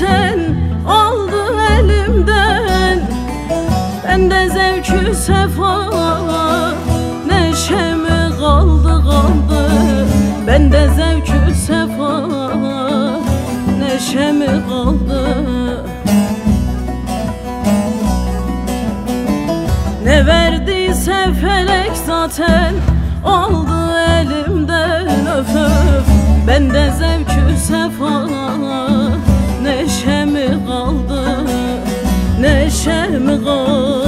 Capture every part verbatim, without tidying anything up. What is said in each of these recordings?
zaten aldı elimden. Bende zevkü sefa neşemi kaldı kaldı. Bende zevkü sefa neşemi kaldı. Ne verdiyse felek zaten aldı elimden, öf öf. Bende zevkü sefa neşemi kaldı, neşemi kaldı.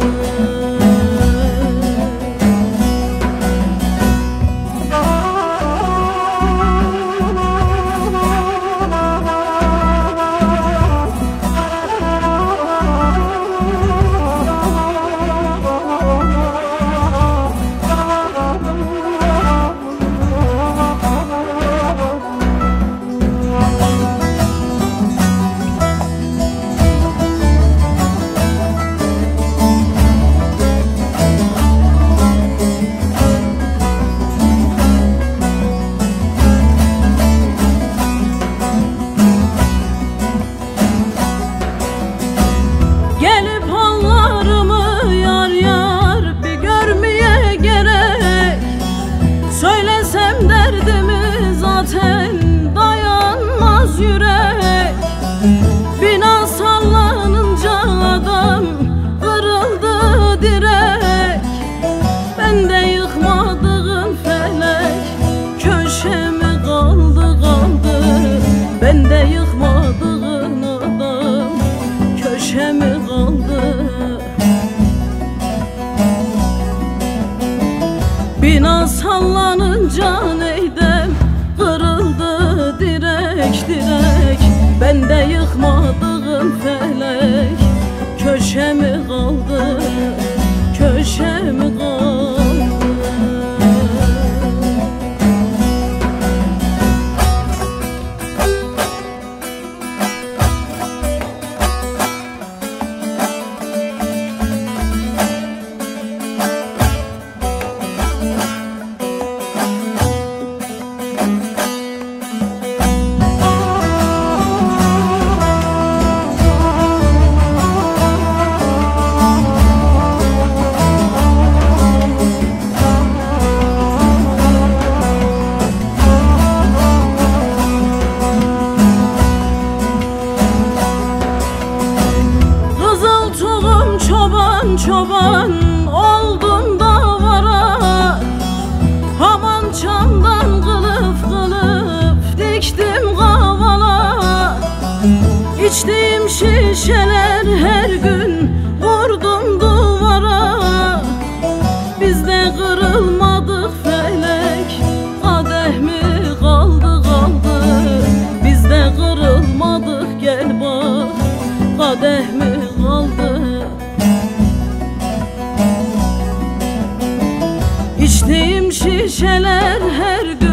Gelip hallarımı yar yar bir görmeye gerek. Söylesem derdimi zaten dayanmaz yürek. Bina sallanınca adam kırıldı direk. Bende yıkmadığım felek köşemi kaldı kaldı. Bende yıkmadığın adam köşemi kaldı. Bina sallanınca neydem kırıldı direk direk. Bende yıkmadığım felek köşemi kaldı, köşemi kaldı. Çoban çoban oldum davara. Haman çamdan kılıf kılıf diktim kavala. İçtiğim şişeler her gün vurdum duvara. Bizde kırılmadık felek kadeh mi kaldı kaldı. Bizde kırılmadık gel bak kadeh mi kaldı. İçtiğim şişeler her gün